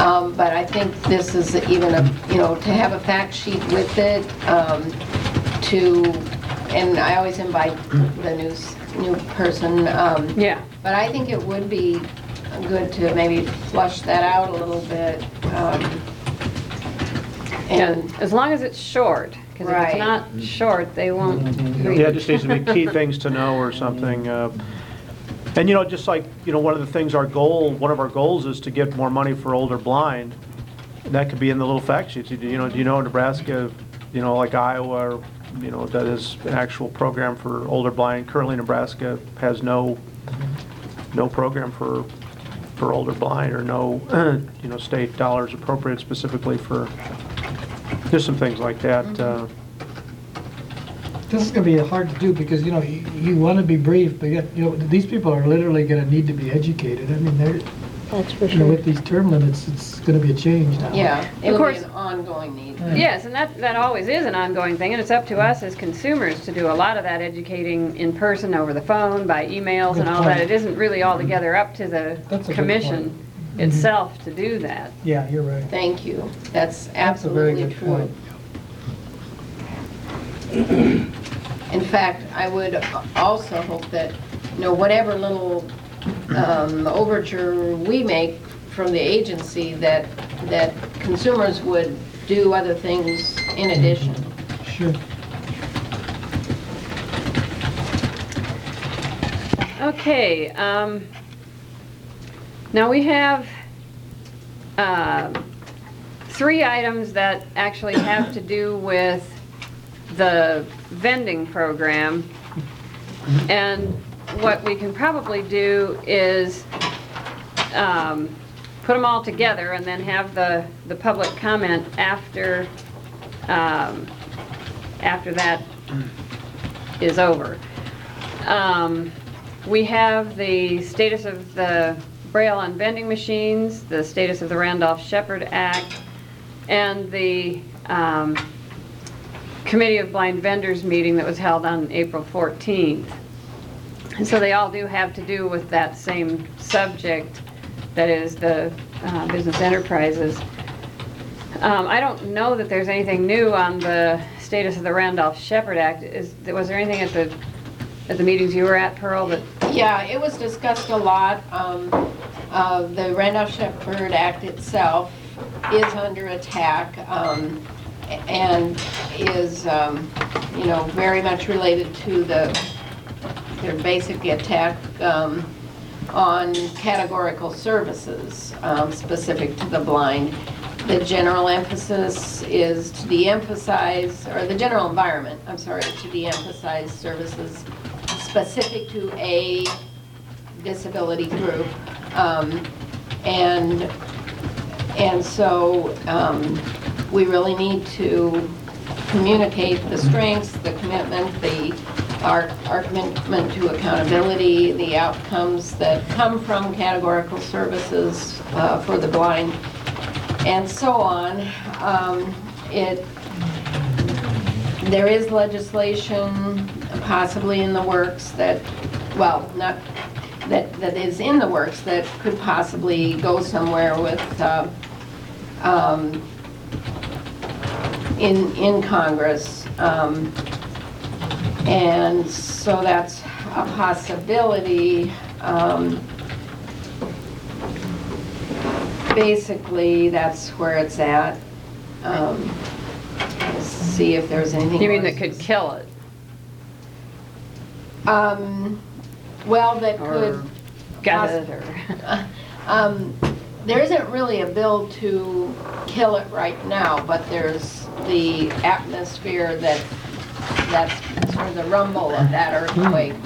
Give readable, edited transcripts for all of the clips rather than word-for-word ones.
But I think this is even to have a fact sheet with it, and I always invite the new person. Yeah. But I think it would be good to maybe flush that out a little bit. And As long as it's short, because if it's Right. not short, they won't read Yeah, it. it just needs to be key things to know or something. And just like, one of the things one of our goals is to get more money for older blind. And that could be in the little fact sheets. Do you know Nebraska, like Iowa, that is an actual program for older blind. Currently Nebraska has no program for older blind, or no, state dollars appropriate specifically for, there's some things like that. This is going to be hard to do because, you want to be brief, but yet, these people are literally going to need to be educated. I mean, That's for sure. with these term limits, it's going to be a change now. yeah, it would course. be an ongoing need. Yes, and that always is an ongoing thing, and it's up to us as consumers to do a lot of that educating in person, over the phone, by emails and all that. It isn't really altogether up to the That's a good commission point. itself to do that. Yeah, you're right. Thank you. That's That's a very absolutely good true. point. In fact, I would also hope that, whatever little overture we make from the agency, that consumers would do other things in addition. Sure. Okay, now we have 3 items that actually have to do with the vending program. And what we can probably do is put them all together and then have the public comment after that is over. We have the status of the Braille on vending machines, the status of the Randolph-Shepard Act, and the Committee of Blind Vendors meeting that was held on April 14th. And so they all do have to do with that same subject, that is the business enterprises. I don't know that there's anything new on the status of the Randolph-Shepard Act. Was there anything at the meetings you were at, Pearl, that? Yeah, it was discussed a lot. The Randolph-Shepard Act itself is under attack, and is, very much related to their basic attack on categorical services specific to the blind. The general emphasis is to de-emphasize, or the general environment, to de-emphasize services specific to a disability group. And so we really need to communicate the strengths, the commitment, our commitment to accountability, the outcomes that come from categorical services for the blind, and so on. There is legislation possibly in the works that is in the works that could possibly go somewhere with in Congress, and so that's a possibility. Basically, that's where it's at. Let's see if there's anything. You mean more that could kill it? Well, that Or could. gut it, or? There isn't really a bill to kill it right now, but there's the atmosphere that's sort of the rumble of that earthquake.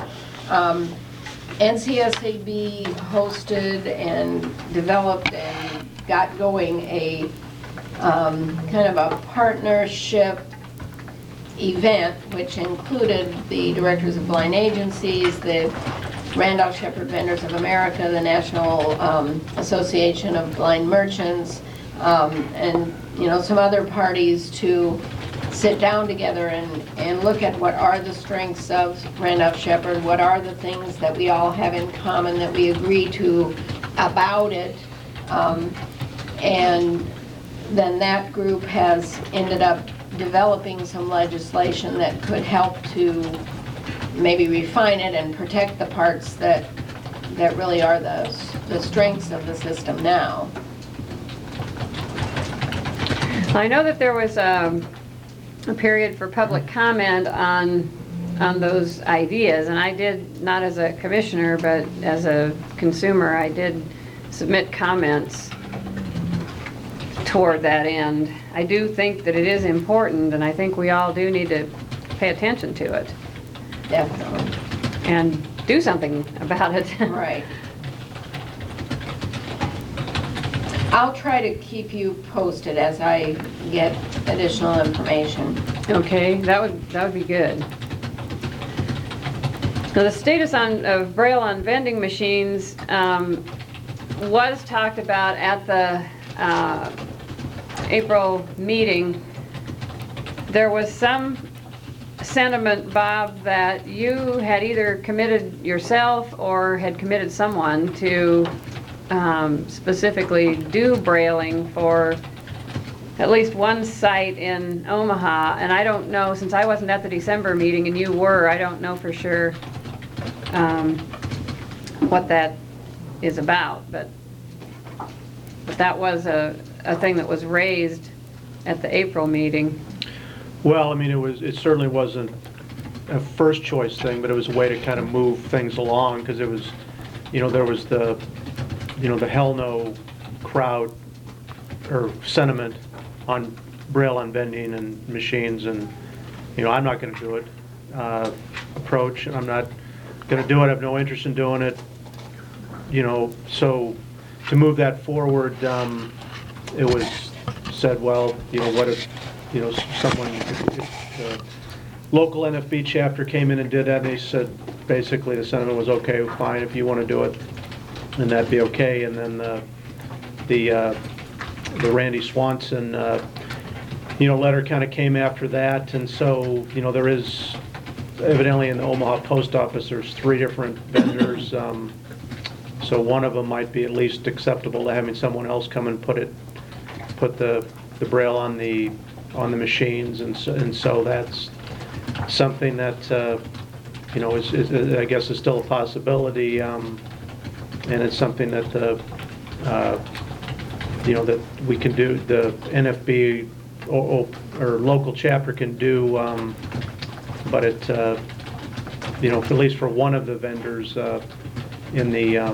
NCSAB hosted and developed and got going a kind of a partnership event, which included the directors of blind agencies, the Randolph-Shepard Vendors of America, the National Association of Blind Merchants, and some other parties to sit down together and look at what are the strengths of Randolph-Shepard, what are the things that we all have in common that we agree to about it, And then that group has ended up developing some legislation that could help to maybe refine it and protect the parts that really are the strengths of the system now. I know that there was a period for public comment on those ideas, and I did, not as a commissioner, but as a consumer, I did submit comments toward that end. I do think that it is important, and I think we all do need to pay attention to it Definitely. and do something about it. Right. I'll try to keep you posted as I get additional information. Okay, that would be good. So the status of Braille on vending machines was talked about at the April meeting. There was some sentiment, Bob, that you had either committed yourself or had committed someone to specifically do brailing for at least one site in Omaha. And I don't know, since I wasn't at the December meeting and you were, I don't know for sure what that is about, but that was a thing that was raised at the April meeting. Well, I mean, it certainly wasn't a first choice thing, but it was a way to kind of move things along, because it was, there was the hell no crowd or sentiment on Braille on vending and machines, and, I'm not going to do it approach, and I'm not going to do it, I have no interest in doing it, so to move that forward, it was said, well, what if, someone, if the local NFB chapter came in and did that, and they said, basically, the sentiment was, okay, fine, if you want to do it, then that'd be okay, and then the Randy Swanson, letter kind of came after that, and so, there is, evidently in the Omaha post office, there's 3 different vendors, so one of them might be at least acceptable to having someone else come and put the Braille on the machines, and so that's something that is I guess is still a possibility, and it's something that that we can do, the NFB or local chapter can do, but it at least for one of the vendors in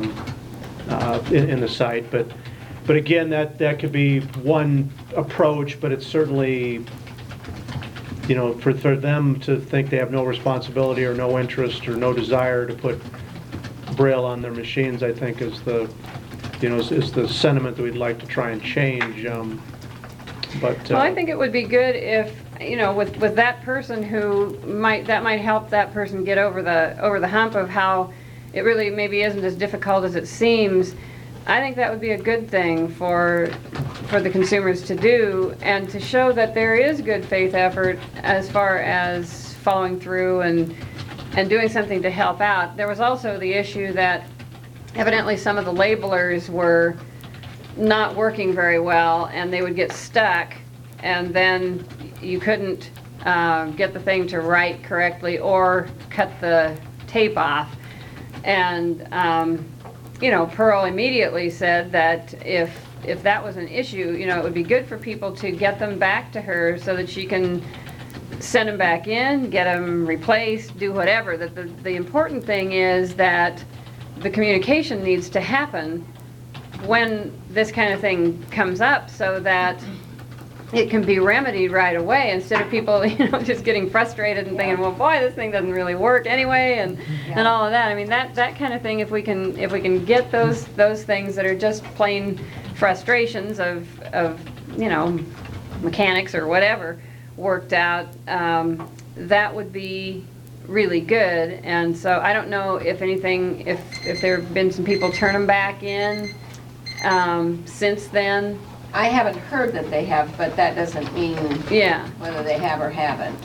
the site, but again, that could be one approach, but it's certainly, for them to think they have no responsibility or no interest or no desire to put Braille on their machines, I think is the sentiment that we'd like to try and change. But well, I think it would be good if, with that person that might help that person get over the hump of how it really maybe isn't as difficult as it seems. I think that would be a good thing for the consumers to do, and to show that there is good faith effort as far as following through and doing something to help out. There was also the issue that evidently some of the labelers were not working very well, and they would get stuck, and then you couldn't get the thing to write correctly or cut the tape off. And Pearl immediately said that if that was an issue, it would be good for people to get them back to her so that she can send them back in, get them replaced, do whatever. That the important thing is that the communication needs to happen when this kind of thing comes up, so that it can be remedied right away, instead of people, just getting frustrated and thinking, well, boy, this thing doesn't really work anyway, and all of that. I mean, that kind of thing. If we can get those things that are just plain frustrations of mechanics or whatever worked out, that would be really good. And so I don't know if there have been some people turn them back in since then. I haven't heard that they have, but that doesn't mean Yeah. whether they have or haven't.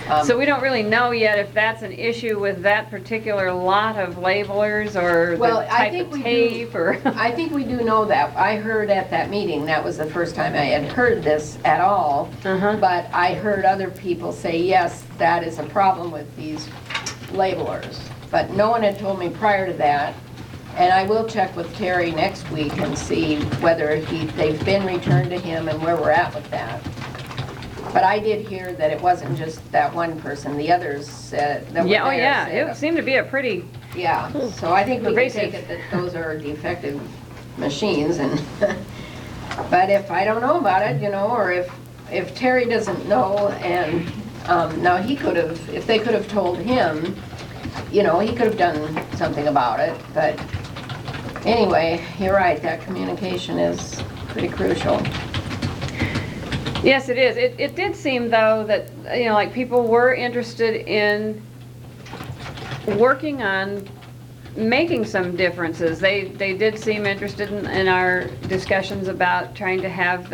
So we don't really know yet if that's an issue with that particular lot of labelers or Well, the I type think of we do- tape or. I think we do know that. I heard at that meeting, that was the first time I had heard this at all. Uh-huh. But I heard other people say, yes, that is a problem with these labelers. But no one had told me prior to that. And I will check with Terry next week and see whether they've been returned to him and where we're at with that. But I did hear that it wasn't just that one person, the others said, that were Yeah, oh there yeah, said- it seemed to be a pretty, Yeah, so I think we can Pervasive. take it that those are defective machines and, but if I don't know about it, or if Terry doesn't know and, now he could have, if they could have told him, he could have done something about it, but anyway, you're right, that communication is pretty crucial. yes, it is. It did seem though that, like people were interested in working on making some differences. They did seem interested in our discussions about trying to have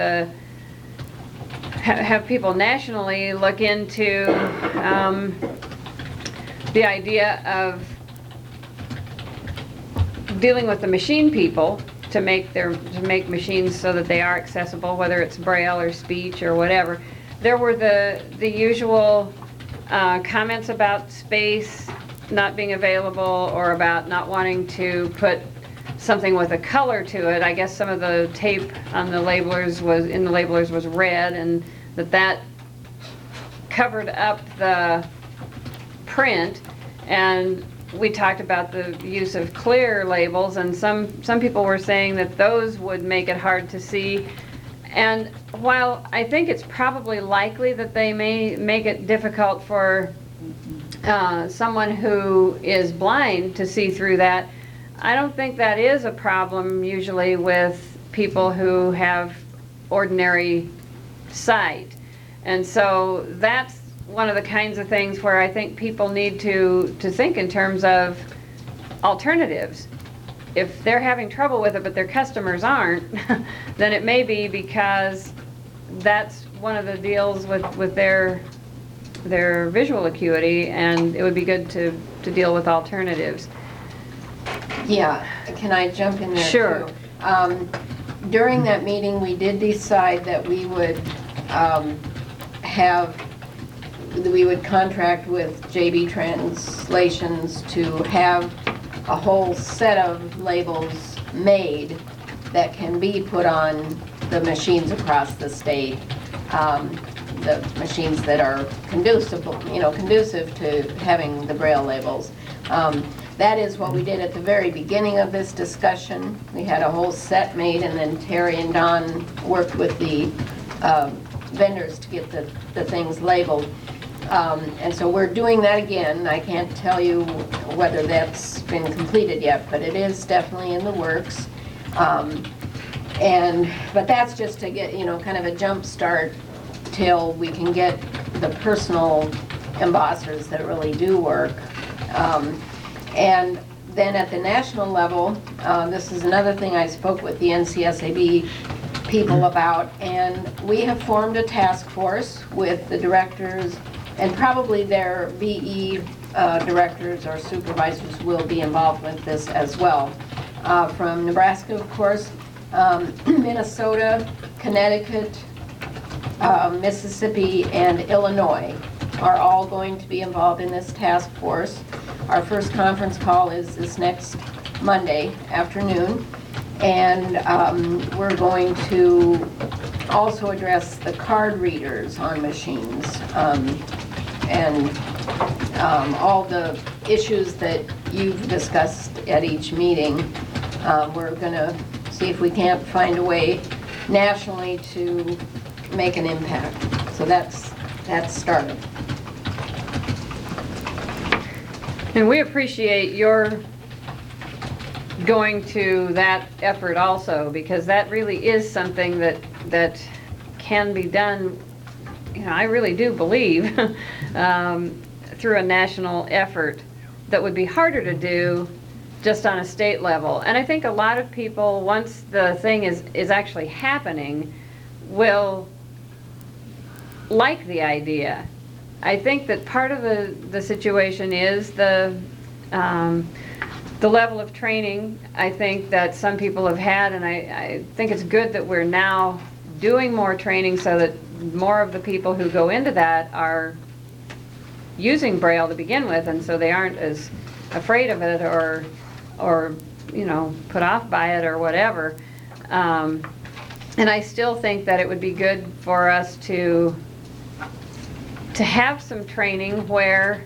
have people nationally look into the idea of dealing with the machine people to make machines so that they are accessible, whether it's braille or speech or whatever. There were the usual comments about space not being available or about not wanting to put something with a color to it. I guess some of the tape on the labelers was red, and that covered up the print. And we talked about the use of clear labels, and some people were saying that those would make it hard to see. And while I think it's probably likely that they may make it difficult for someone who is blind to see through that, I don't think that is a problem usually with people who have ordinary sight. And so that's one of the kinds of things where I think people need to think in terms of alternatives. If they're having trouble with it but their customers aren't, then it may be because that's one of the deals with their visual acuity, and it would be good to deal with alternatives. Yeah, can I jump in there too? Sure. During that meeting, we did decide that we would contract with JB Translations to have a whole set of labels made that can be put on the machines across the state. The machines that are conducive to having the Braille labels. That is what we did at the very beginning of this discussion. We had a whole set made, and then Terry and Don worked with the vendors to get the things labeled. And so we're doing that again. I can't tell you whether that's been completed yet, but it is definitely in the works. But that's just to get, kind of a jump start till we can get the personal embossers that really do work. And then at the national level, this is another thing I spoke with the NCSAB people about, and we have formed a task force with the directors, and probably their BE directors or supervisors will be involved with this as well. From Nebraska, of course, Minnesota, Connecticut, Mississippi, and Illinois are all going to be involved in this task force. Our first conference call is this next Monday afternoon, and we're going to also address the card readers on machines and all the issues that you've discussed at each meeting. We're going to see if we can't find a way nationally to make an impact. So that's started. And we appreciate your going to that effort also, because that really is something that can be done, I really do believe, through a national effort that would be harder to do just on a state level. And I think a lot of people, once the thing is actually happening, will like the idea I think that part of the situation is the level of training I think that some people have had, and I think it's good that we're now doing more training so that more of the people who go into that are using Braille to begin with, and so they aren't as afraid of it or you know, put off by it or whatever. And I still think that it would be good for us to have some training where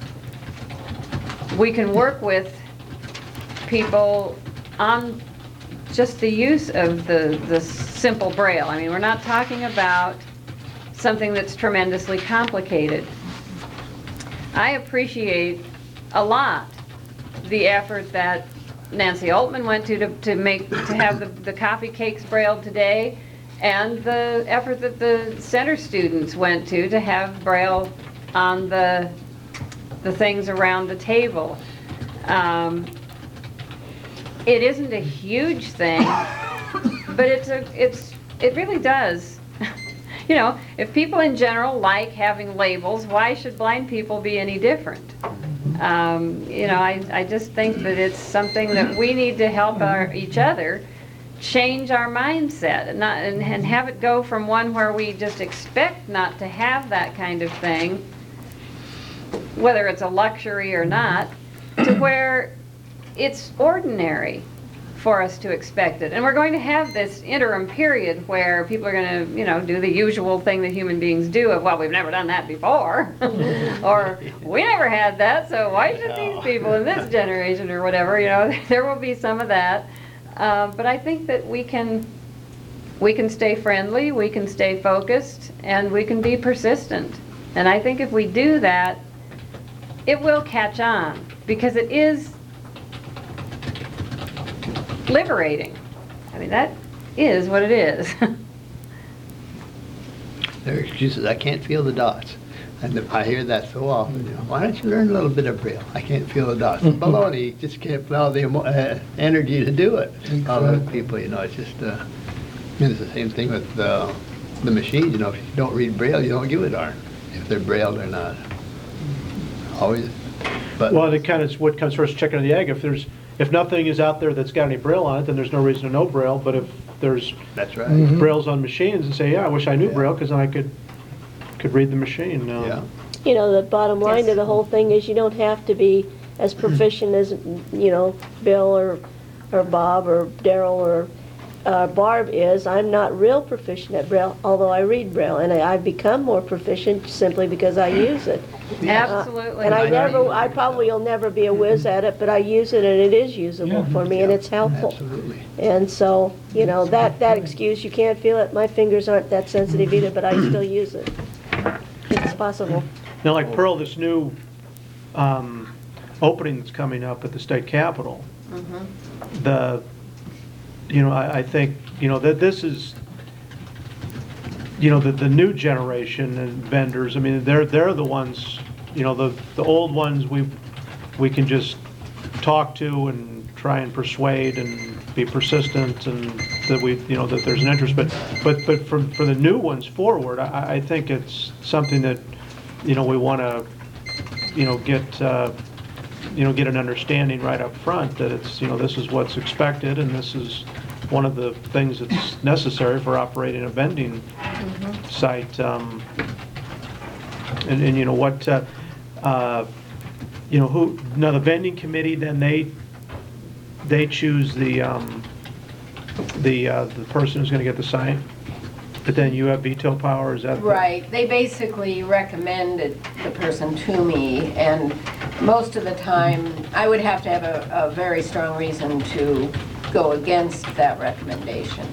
we can work with people on just the use of the simple Braille. I mean, we're not talking about something that's tremendously complicated. I appreciate a lot the effort that Nancy Altman went to have the coffee cakes brailled today, and the effort that the center students went to have Braille on the things around the table. It isn't a huge thing, but it really does. You know, if people in general like having labels, why should blind people be any different? You know, I just think that it's something that we need to help each other change our mindset and have it go from one where we just expect not to have that kind of thing, whether it's a luxury or not, to where it's ordinary for us to expect it. And we're going to have this interim period where people are going to, you know, do the usual thing that human beings do of, well, we've never done that before, or we never had that, so why should these people in this generation or whatever, you know, there will be some of that. But I think that we can stay friendly, we can stay focused, and we can be persistent. And I think if we do that, it will catch on, because it is liberating. I mean, that is what it is. There are excuses. I can't feel the dots. And I hear that so often. You know, why don't you learn a little bit of Braille? I can't feel the dots. Baloney, just can't feel the energy to do it. Other people, you know, it's just, it's the same thing with the machine. You know, if you don't read Braille, you don't give a darn if they're Braille or not. Always. But Well, it kind of, what comes first, chicken or the egg? If nothing is out there that's got any Braille on it, then there's no reason to know Braille. But if there's that's right. Braille's on machines, and say, yeah, I wish I knew Yeah. Braille because then I could read the machine. Yeah. You know, the bottom line Yes. to the whole thing is you don't have to be as proficient as, you know, Bill or Bob or Daryl or Barb is. I'm not real proficient at Braille, although I read Braille, and I've become more proficient simply because I use it. Absolutely. And I probably will never be a whiz at it, but I use it and it is usable Yeah. for me and it's helpful. Absolutely. And so, you know, that excuse, you can't feel it, my fingers aren't that sensitive either, but I still use it. It's possible. Now, like Pearl, this new opening that's coming up at the state capitol, I think, that this is, the new generation and vendors, I mean, they're the ones, the old ones we can just talk to and try and persuade and be persistent and that that there's an interest. But for the new ones forward, I think it's something that, we want to, get an understanding right up front that it's, this is what's expected and this is one of the things that's necessary for operating a vending site. And the vending committee, then they choose the person who's going to get the sign, but then you have veto power, is that? Right, they basically recommended the person to me, and most of the time, I would have to have a very strong reason to go against that recommendation.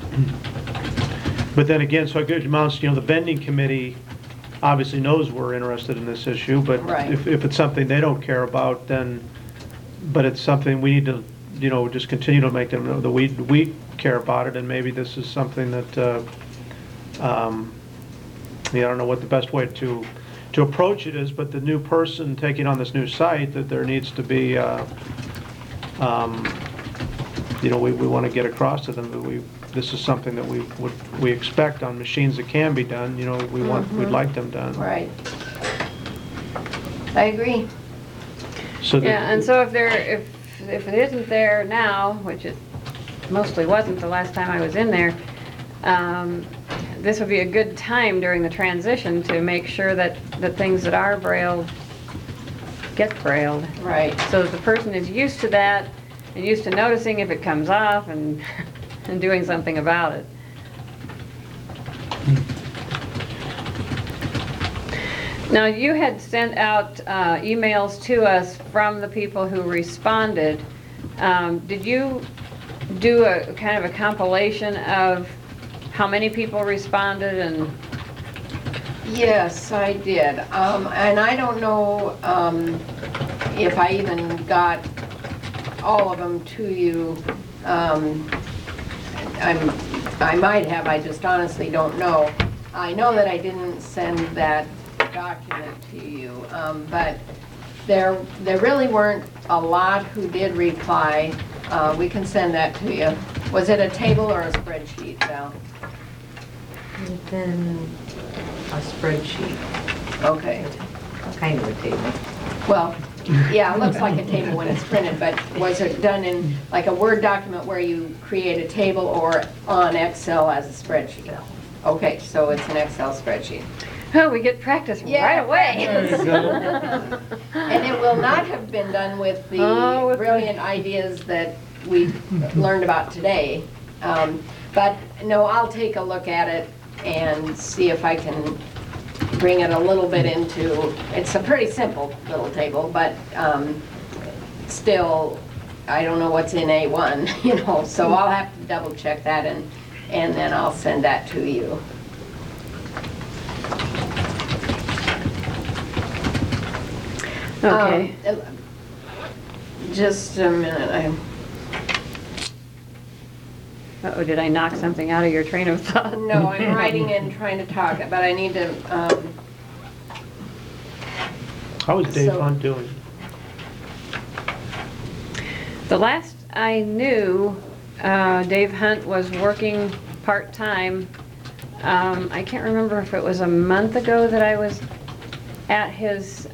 But then again, so it amounts, the vending committee obviously knows we're interested in this issue, but Right. if it's something they don't care about, then, but it's something we need to, just continue to make them know that we care about it, and maybe this is something that, I don't know what the best way to approach it is, but the new person taking on this new site, that there needs to be, we want to get across to them that this is something that we expect on machines that can be done, we'd like them done. Right. I agree. So that- Yeah, and so if it isn't there now, which it mostly wasn't the last time I was in there, this would be a good time during the transition to make sure that the things that are brailled get brailled. Right. So that the person is used to that and used to noticing if it comes off and, and doing something about it. Now, you had sent out emails to us from the people who responded. Did you do a kind of a compilation of how many people responded and? Yes, I did. And I don't know if I even got all of them to you. I might have, I just honestly don't know. I know that I didn't send that document to you, but there really weren't a lot who did reply. We can send that to you. Was it a table or a spreadsheet, Val? Within a spreadsheet, Okay. kind of a table. Well, yeah, it looks like a table when it's printed, but was it done in like a Word document where you create a table or on Excel as a spreadsheet? Okay, so it's an Excel spreadsheet. Oh, we get practice right away. And it will not have been done with Oh, the with brilliant ideas that we learned about today. But no, I'll take a look at it and see if I can bring it a little bit into, it's a pretty simple little table, but still, I don't know what's in A1, so I'll have to double check that and then I'll send that to you. Okay. Just a minute, Uh-oh, did I knock something out of your train of thought? no, I'm writing and trying to talk, but I need to, How is Dave So- Hunt doing? The last I knew, Dave Hunt was working part-time. I can't remember if it was a month ago that I was at his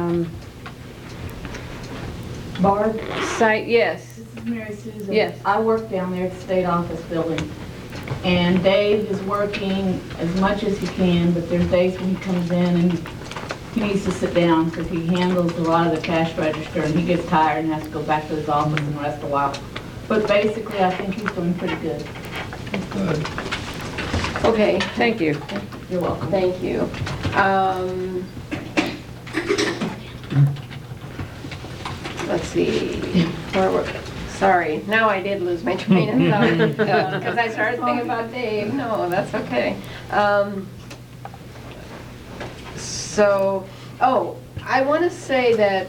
Barb, site. Yes. this is Mary Susan. Yes. I work down there at the state office building. And Dave is working as much as he can, but there's days when he comes in and he needs to sit down because he handles a lot of the cash register and he gets tired and has to go back to his office and rest a while. But basically, I think he's doing pretty good. Good. okay, Thank you. You're welcome. thank you. Let's see, sorry, now I did lose my train of thought, because I started thinking about Dave. No, that's okay. So, I want to say that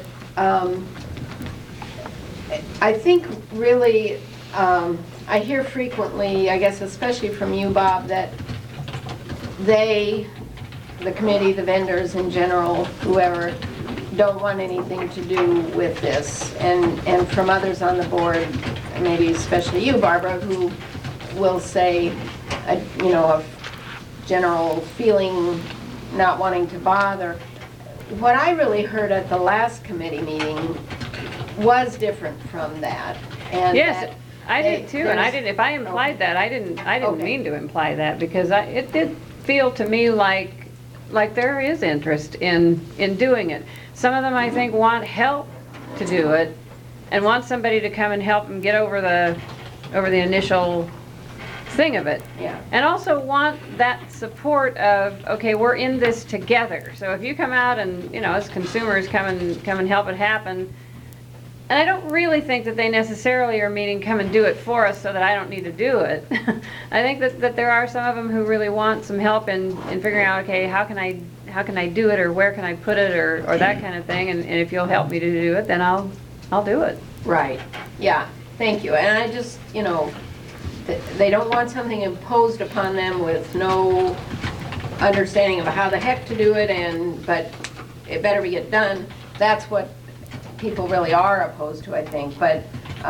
I think really, I hear frequently, I guess especially from you, Bob, that they, the committee, the vendors in general, whoever, don't want anything to do with this. And from others on the board, maybe especially you, Barbara, who will say, a general feeling not wanting to bother. What I really heard at the last committee meeting was different from that. And Yes, that I did too, and I there's- didn't, if I implied that, I didn't Okay. mean to imply that, because it did feel to me like there is interest in doing it. Some of them, I think, want help to do it, and want somebody to come and help them get over the initial thing of it. Yeah. And also want that support of, okay, we're in this together. So if you come out and, as consumers come and help it happen, and I don't really think that they necessarily are meaning come and do it for us so that I don't need to do it. I think that there are some of them who really want some help in figuring out, okay, how can I do it, or where can I put it, or that kind of thing, and if you'll help me to do it, then I'll do it. Right, yeah, thank you. And I just, they don't want something imposed upon them with no understanding of how the heck to do it, but it better be get done. That's what people really are opposed to, I think. But,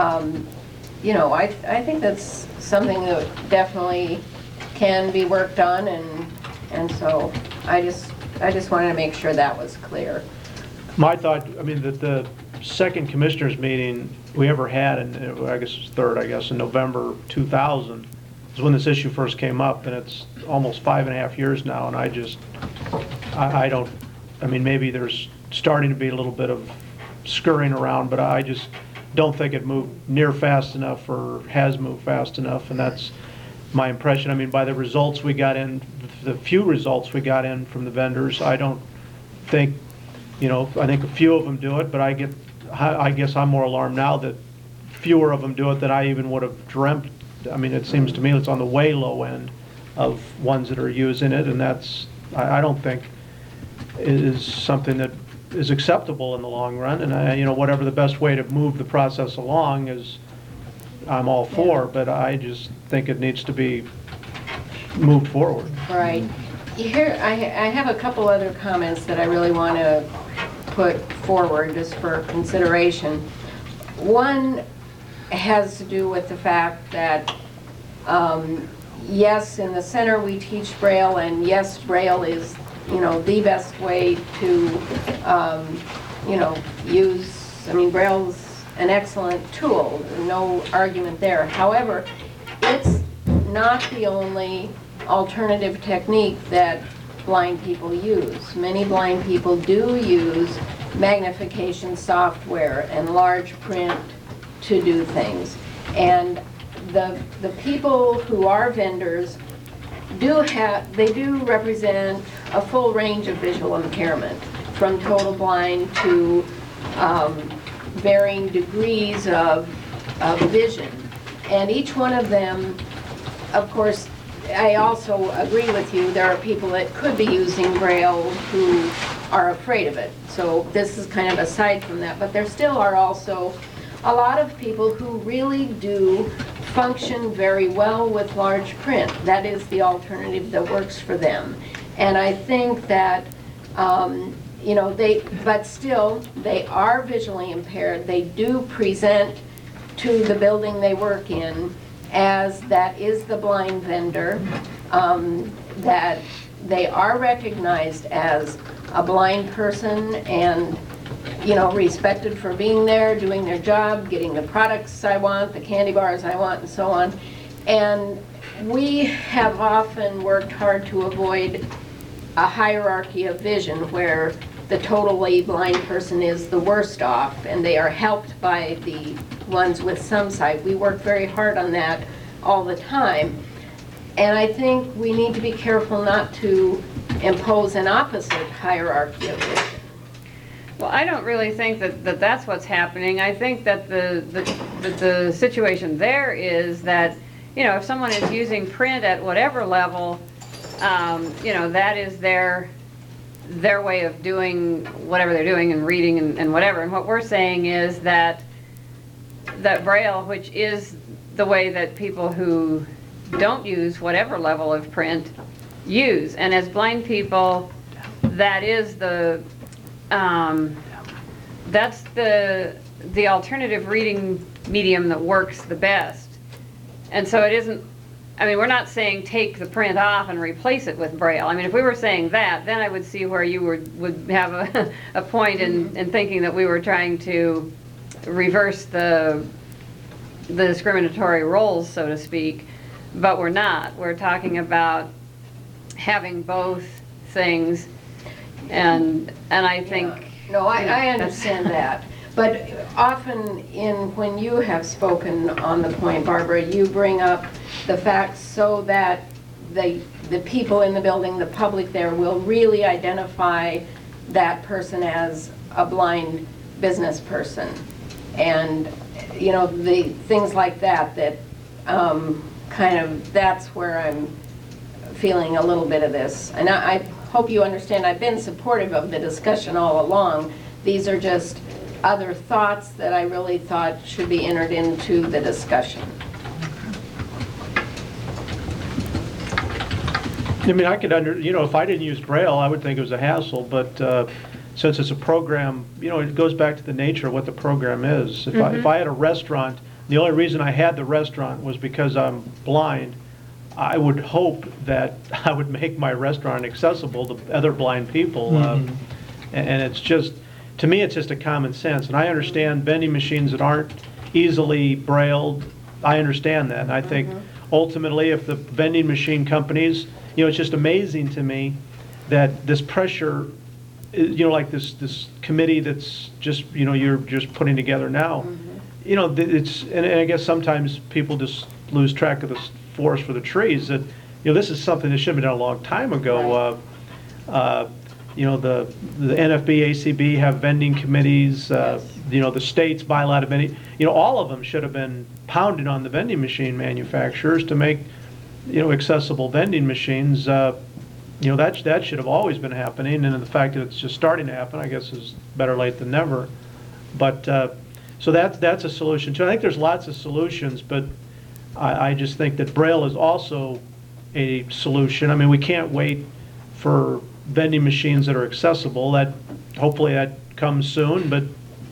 I think that's something that definitely can be worked on, and so I just wanted to make sure that was clear. My thought, I mean, the second commissioners meeting we ever had, and I guess it was third, I guess, in November 2000, is when this issue first came up, and it's almost 5.5 years now, and I don't, I mean, maybe there's starting to be a little bit of scurrying around, but I just don't think it moved near fast enough or has moved fast enough, and that's my impression. I mean, by the results we got in, the few results we got in from the vendors, I don't think, you know, I think a few of them do it, but I guess I'm more alarmed now that fewer of them do it than I even would have dreamt. I mean, it seems to me it's on the way low end of ones that are using it, and that's, I don't think is something that is acceptable in the long run. And you know, whatever the best way to move the process along is, I'm all for, but I just think it needs to be moved forward. Right. Here, I have a couple other comments that I really want to put forward just for consideration. One has to do with the fact that, yes, in the center we teach Braille, and yes, Braille is, you know, the best way to, you know, use, I mean, Braille's an excellent tool, no argument there. However, it's not the only alternative technique that blind people use. Many blind people do use magnification software and large print to do things. And the people who are vendors they do represent a full range of visual impairment, from total blind to varying degrees of vision. And each one of them, of course, I also agree with you, there are people that could be using Braille who are afraid of it. So this is kind of aside from that, but there still are also a lot of people who really do function very well with large print. That is the alternative that works for them. And I think that, you know, but still, they are visually impaired. They do present to the building they work in as that is the blind vendor, that they are recognized as a blind person and, you know, respected for being there, doing their job, getting the products I want, the candy bars I want, and so on. And we have often worked hard to avoid a hierarchy of vision where the totally blind person is the worst off and they are helped by the ones with some sight. We work very hard on that all the time. And I think we need to be careful not to impose an opposite hierarchy of vision. Well, I don't really think that that's what's happening. I think that the situation there is that, you know, if someone is using print at whatever level, you know, that is their way of doing whatever they're doing and reading and whatever. And what we're saying is that Braille, which is the way that people who don't use whatever level of print use, and as blind people, that is that's the alternative reading medium that works the best. And so it isn't, I mean, we're not saying take the print off and replace it with Braille. I mean, if we were saying that, then I would see where you would have a point in thinking that we were trying to reverse the discriminatory roles, so to speak. But we're not. We're talking about having both things, and I think... No, I understand that. But often when you have spoken on the point, Barbara, you bring up the facts so that the people in the building, the public there, will really identify that person as a blind business person. And, you know, the things like that kind of, that's where I'm feeling a little bit of this. And I hope you understand I've been supportive of the discussion all along. These are just other thoughts that I really thought should be entered into the discussion. I mean, I could you know, if I didn't use Braille, I would think it was a hassle, but since it's a program, you know, it goes back to the nature of what the program is. If I had a restaurant, the only reason I had the restaurant was because I'm blind, I would hope that I would make my restaurant accessible to other blind people. And it's just, to me, it's just a common sense. And I understand vending machines that aren't easily brailled. I understand that. And I think ultimately, if the vending machine companies, it's just amazing to me that this pressure, like this committee that's just, you're just putting together now. It's, and I guess sometimes people just lose track of the forest for the trees, that, this is something that should have been done a long time ago. The NFB, ACB have vending committees, the states buy a lot of vending, all of them should have been pounding on the vending machine manufacturers to make, accessible vending machines. That should have always been happening, and the fact that it's just starting to happen, I guess, is better late than never. But, so that's a solution too. I think there's lots of solutions, but I just think that Braille is also a solution. I mean, we can't wait for vending machines that are accessible. That hopefully that comes soon, but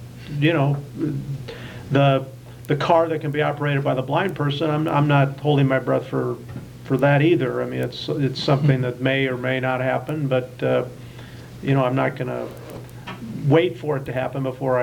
the car that can be operated by the blind person, I'm not holding my breath for that either. I mean, it's something that may or may not happen, but I'm not going to wait for it to happen before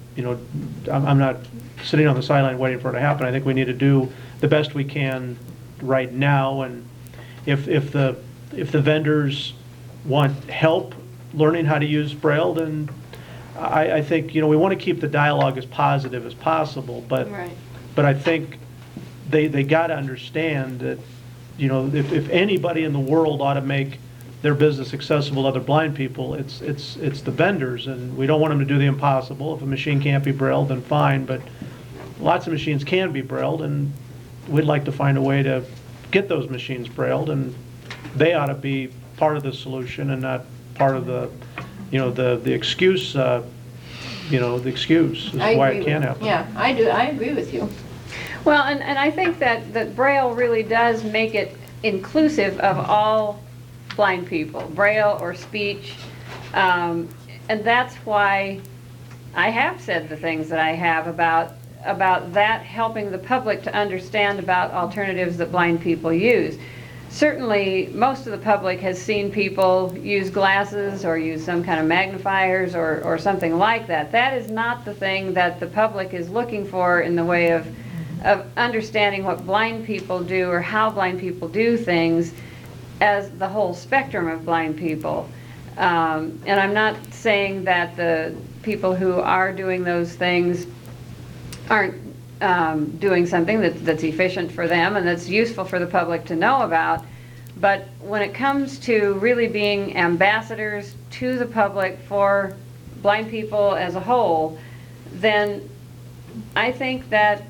I'm not sitting on the sideline waiting for it to happen. I think we need to do the best we can right now, and if the vendors want help learning how to use Braille, then I think we want to keep the dialogue as positive as possible. But I think they got to understand that if anybody in the world ought to make their business accessible to other blind people, it's the vendors, and we don't want them to do the impossible. If a machine can't be Brailled, then fine, but lots of machines can be Brailled, and we'd like to find a way to get those machines Brailled, and they ought to be part of the solution and not part of the excuse. The excuse is why it can't happen. Yeah, I do. I agree with you. Well, and I think that Braille really does make it inclusive of all blind people, Braille or speech, and that's why I have said the things that I have about that helping the public to understand about alternatives that blind people use. Certainly, most of the public has seen people use glasses or use some kind of magnifiers or something like that. That is not the thing that the public is looking for in the way of understanding what blind people do or how blind people do things as the whole spectrum of blind people. And I'm not saying that the people who are doing those things aren't doing something that's efficient for them and that's useful for the public to know about. But when it comes to really being ambassadors to the public for blind people as a whole, then I think that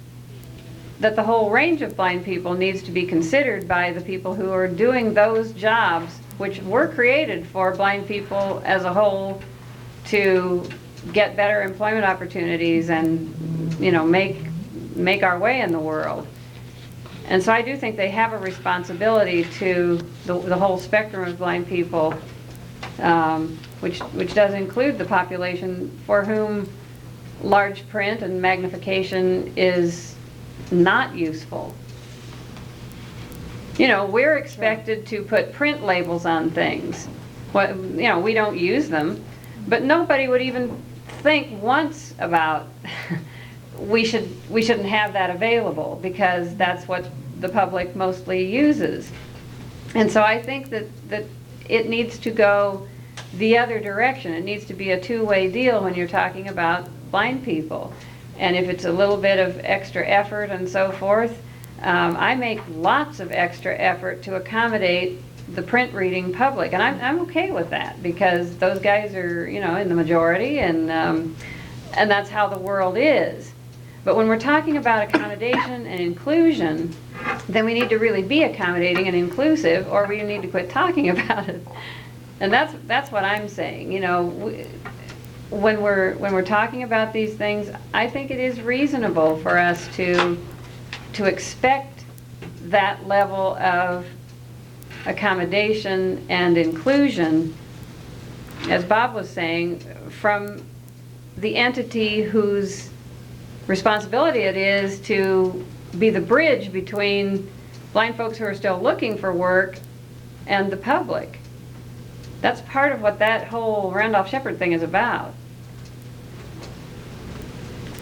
the whole range of blind people needs to be considered by the people who are doing those jobs, which were created for blind people as a whole to get better employment opportunities and make our way in the world. And so I do think they have a responsibility to the whole spectrum of blind people, which does include the population for whom large print and magnification is not useful. We're expected to put print labels on things. We don't use them, but nobody would even think once about we shouldn't have that available because that's what the public mostly uses. And so I think that it needs to go the other direction. It needs to be a two-way deal when you're talking about blind people. And if it's a little bit of extra effort and so forth, I make lots of extra effort to accommodate the print reading public, and I'm okay with that because those guys are in the majority, and that's how the world is. But when we're talking about accommodation and inclusion, then we need to really be accommodating and inclusive, or we need to quit talking about it. And that's what I'm saying. When we're talking about these things, I think it is reasonable for us to expect that level of accommodation and inclusion, as Bob was saying, from the entity whose responsibility it is to be the bridge between blind folks who are still looking for work and the public. That's part of what that whole Randolph Shepherd thing is about.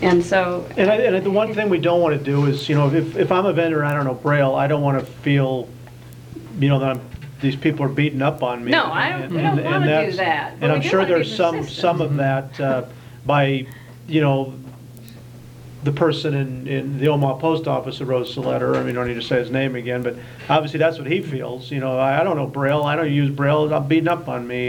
And so, And the one thing we don't want to do is, if I'm a vendor and I don't know Braille, I don't want to feel, that these people are beating up on me. No, we don't And want to do that's- that. but And we I'm do sure wanna there's give some assistance. of that by, the person in the Omaha Post Office who wrote us a letter. I mean, I don't need to say his name again, but obviously that's what he feels. I don't know Braille, I don't use Braille, I'm beating up on me.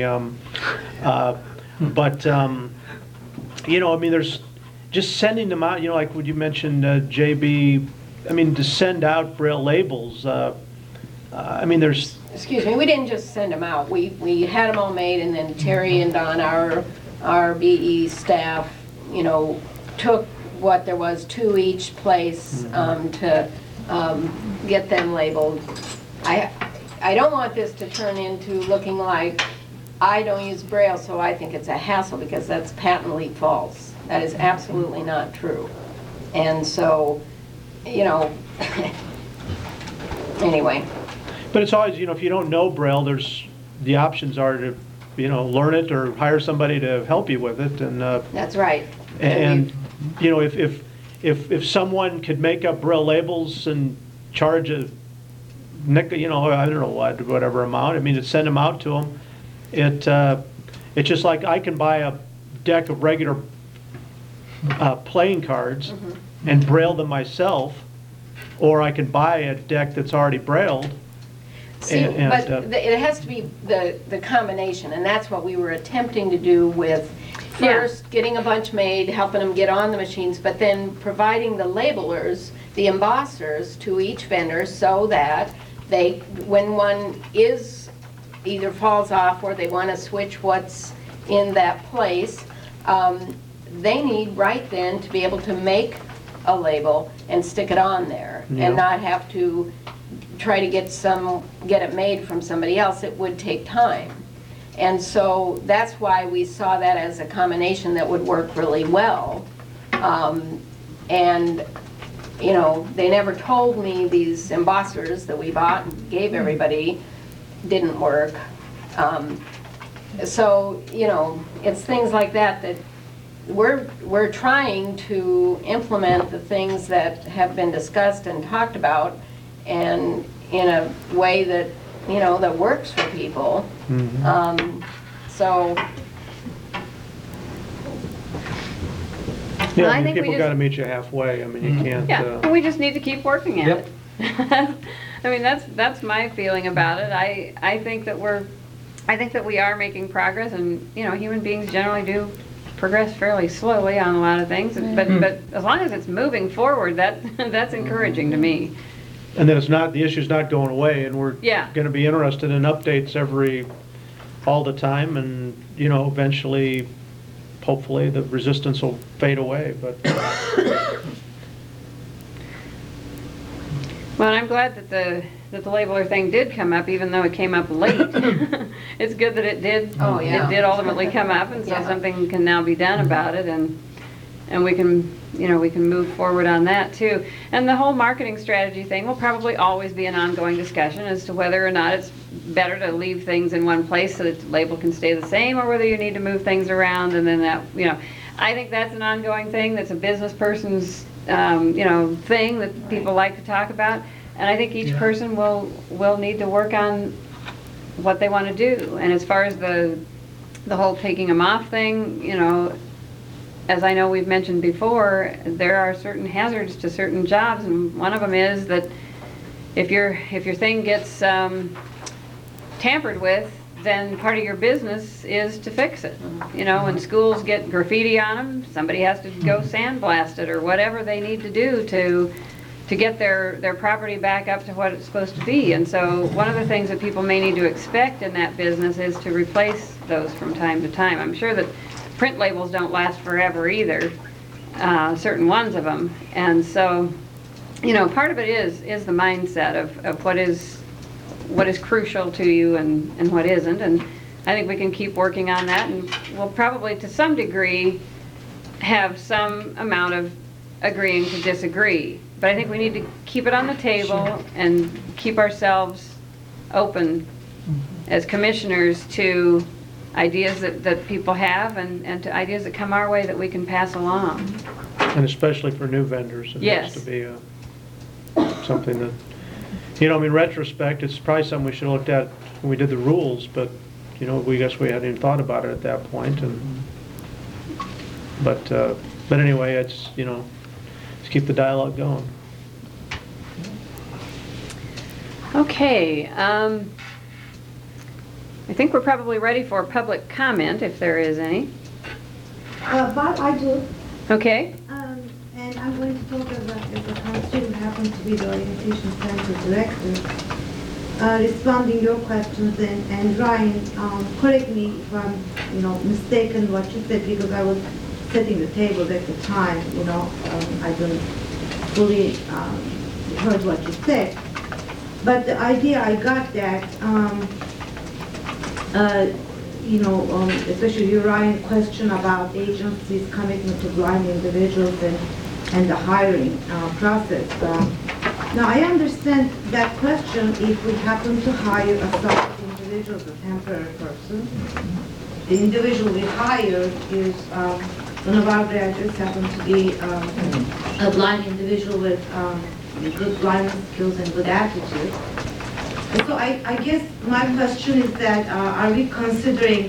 But, I mean, there's just sending them out, like what you mentioned, JB, I mean, to send out Braille labels. I mean, there's, Excuse me, we didn't just send them out. We had them all made, and then Terry and Don, our BE staff, took what there was to each place to get them labeled. I don't want this to turn into looking like I don't use Braille, so I think it's a hassle, because that's patently false. That is absolutely not true. And so, anyway. but it's always, if you don't know Braille, the options are to, learn it or hire somebody to help you with it. And That's right. And, if someone could make up Braille labels and charge a nickel, I don't know whatever amount, I mean, to send them out to them, it's just like I can buy a deck of regular playing cards and Braille them myself, or I can buy a deck that's already Brailled. See, but it has to be the combination, and that's what we were attempting to do with first getting a bunch made, helping them get on the machines, but then providing the labelers, the embossers to each vendor, so that when one either falls off or they want to switch what's in that place, they need right then to be able to make a label and stick it on there, and not have to try to get it made from somebody else. It would take time. And so that's why we saw that as a combination that would work really well. And, they never told me these embossers that we bought and gave everybody didn't work. So, it's things like that we're trying to implement the things that have been discussed and talked about, and in a way that, that works for people. So. Yeah, I I mean, think we people just- got to meet you halfway. I mean, you can't. yeah, and we just need to keep working at Yep. it. I mean, that's my feeling about it. I think that we are making progress, and, human beings generally do progress fairly slowly on a lot of things, but as long as it's moving forward, that's encouraging to me. And then the issue's not going away, and we're Yeah. going to be interested in updates all the time, and, eventually, hopefully, the resistance will fade away, but. Well, I'm glad that the labeler thing did come up, even though it came up late. It's good that it did. Oh, yeah. It did ultimately come up, and so Yeah. something can now be done about it, and we can, we can move forward on that too. And the whole marketing strategy thing will probably always be an ongoing discussion as to whether or not it's better to leave things in one place so that the label can stay the same, or whether you need to move things around, and then that, I think that's an ongoing thing. That's a business person's thing that people like to talk about. And I think each person will need to work on what they want to do. And as far as the whole taking them off thing, as I know we've mentioned before, there are certain hazards to certain jobs, and one of them is that if your thing gets tampered with, then part of your business is to fix it. When schools get graffiti on them, somebody has to go sandblast it or whatever they need to do to get their property back up to what it's supposed to be. And so one of the things that people may need to expect in that business is to replace those from time to time. I'm sure that print labels don't last forever either, certain ones of them. And so, part of it is the mindset of what is crucial to you and what isn't. And I think we can keep working on that, and we'll probably to some degree have some amount of agreeing to disagree. But I think we need to keep it on the table and keep ourselves open as commissioners to ideas that people have, and to ideas that come our way that we can pass along. And especially for new vendors, it Yes. has to be something that, I mean, in retrospect, it's probably something we should have looked at when we did the rules, but, we guess we hadn't even thought about it at that point, but anyway, it's, let's keep the dialogue going. Okay, I think we're probably ready for public comment, if there is any. Bob, I do, Okay, and I'm going to talk as a council who happens to be the orientation center director, responding your questions, and Ryan, correct me if I'm, mistaken what you said, because I was setting the table at the time, I don't fully heard what you said. But the idea I got that, especially your Ryan question about agencies' commitment to blind individuals and the hiring process. Now, I understand that question if we happen to hire a such individual, a temporary person. The individual we hired is one of our graduates happens to be a blind individual with good blindness skills and good attitude. So I guess my question is that are we considering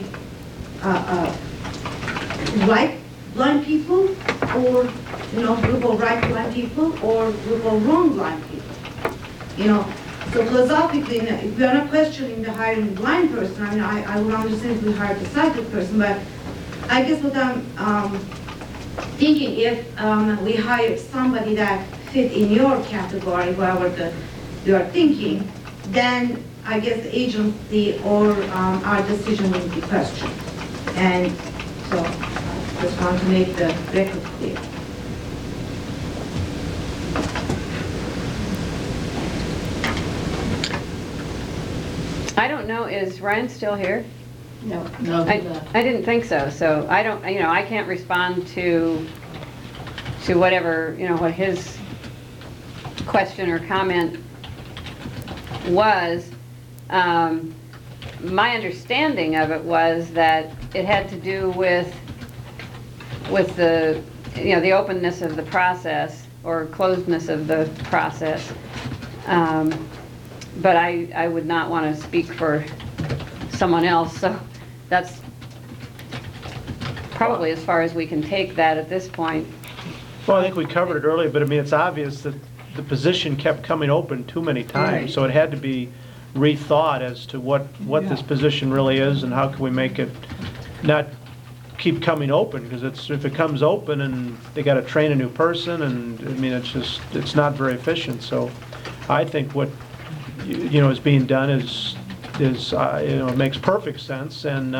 right blind people, or group of right blind people, or group of wrong blind people? So philosophically, if we are not questioning the hiring blind person, I mean, I would understand if we hired a sighted person, but I guess what I'm thinking, if we hire somebody that fit in your category, whoever you are thinking, then I guess the agency or our decision will be questioned. And so I just want to make the record clear. I don't know, is Ryan still here? No. I didn't think so, so I don't, I can't respond to whatever, what his question or comment was. My understanding of it was that it had to do with the, the openness of the process or closedness of the process. But I would not want to speak for someone else, so that's probably as far as we can take that at this point. Well, I think we covered it earlier, but I mean, it's obvious that the position kept coming open too many times, Right. so it had to be rethought as to what this position really is and how can we make it not keep coming open, because if it comes open and they got to train a new person, and I mean, it's not very efficient. So I think what is being done is it makes perfect sense, and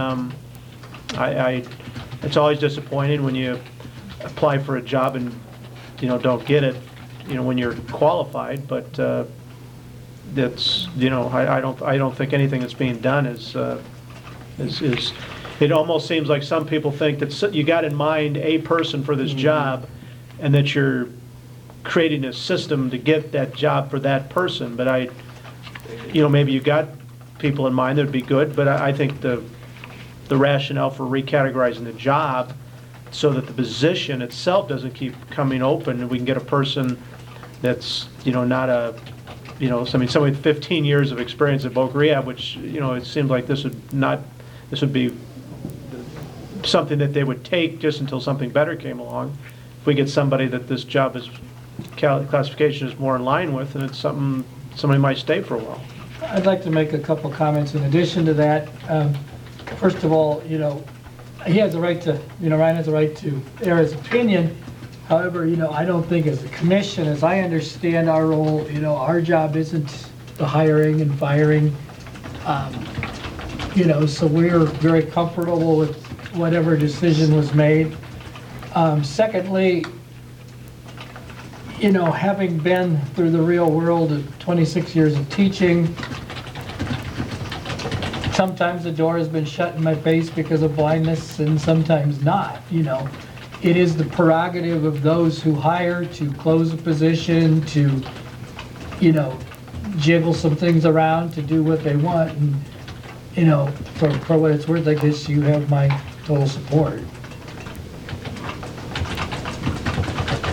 it's always disappointing when you apply for a job and don't get it when you're qualified, but that's I don't think anything that's being done is it almost seems like some people think that you got in mind a person for this job and that you're creating a system to get that job for that person. But maybe you got people in mind that would be good, but I think the rationale for recategorizing the job so that the position itself doesn't keep coming open, and we can get a person that's not somebody with 15 years of experience at Boca Rehab, which it seems like this would be something that they would take just until something better came along. If we get somebody that this job classification is more in line with, and it's something somebody might stay for a while. I'd like to make a couple comments in addition to that. First of all, he has the right to, Ryan has the right to air his opinion. However, I don't think as a commission, as I understand our role, our job isn't the hiring and firing. So we're very comfortable with whatever decision was made. Secondly, having been through the real world of 26 years of teaching, sometimes the door has been shut in my face because of blindness and sometimes not. It is the prerogative of those who hire to close a position, to, jiggle some things around, to do what they want. And, for what it's worth, I guess you have my total support.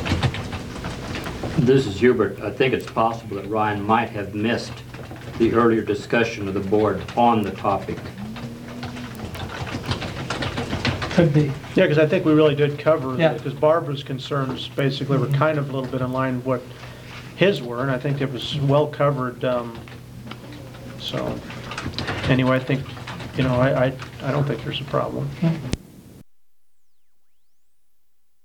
This is Hubert. I think it's possible that Ryan might have missed the earlier discussion of the board on the topic. Could be. Yeah, because I think we really did cover, Yeah. because Barbara's concerns basically were kind of a little bit in line with what his were, and I think it was well covered. So, anyway, I think, I don't think there's a problem.